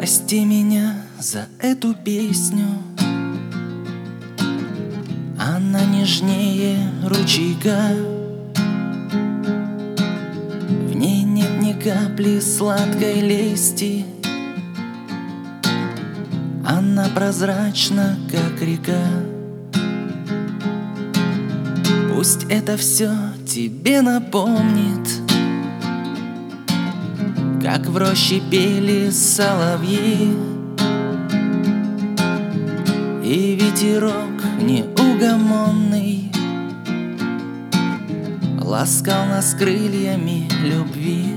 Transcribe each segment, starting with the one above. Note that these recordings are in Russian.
Прости меня за эту песню, она нежнее ручейка. В ней нет ни капли сладкой лести, она прозрачна, как река. Пусть это все тебе напомнит, как в роще пели соловьи, и ветерок неугомонный ласкал нас крыльями любви.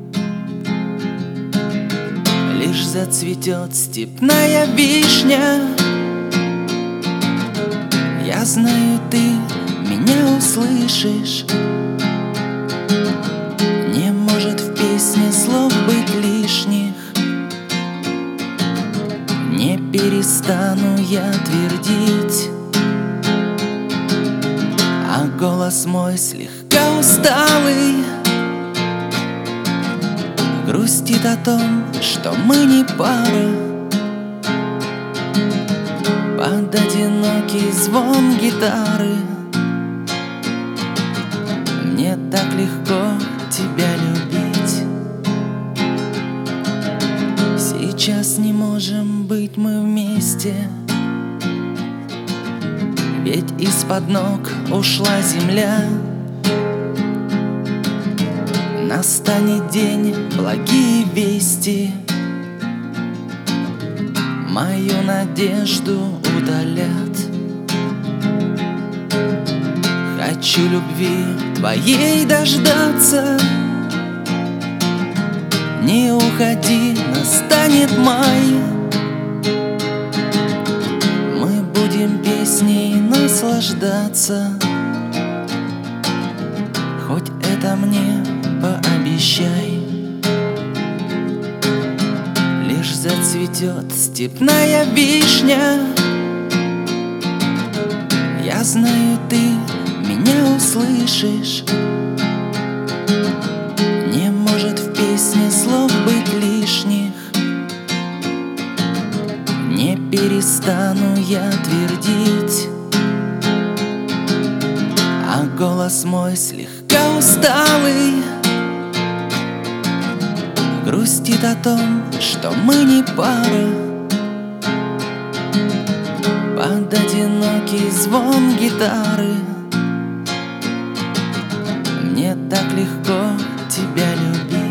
Лишь зацветет степная вишня, я знаю, ты меня услышишь. Не может в песне слов быть лишних, не перестану я твердить, а голос мой слегка усталый грустит о том, что мы не пара. Под одинокий звон гитары мне так легко тебя любить. Сейчас не можем быть мы вместе, ведь из-под ног ушла земля. Настанет день, благие вести мою надежду удалят. Хочу любви твоей дождаться, не уходи, настанет май. Мы будем песней наслаждаться, хоть это мне пообещай. Лишь зацветет степная вишня, я знаю, ты меня услышишь. Не может в песне слов быть лишних, не перестану я твердить, а голос мой слегка усталый грустит о том, что мы не пара. Под одинокий звон гитары мне так легко тебя любить.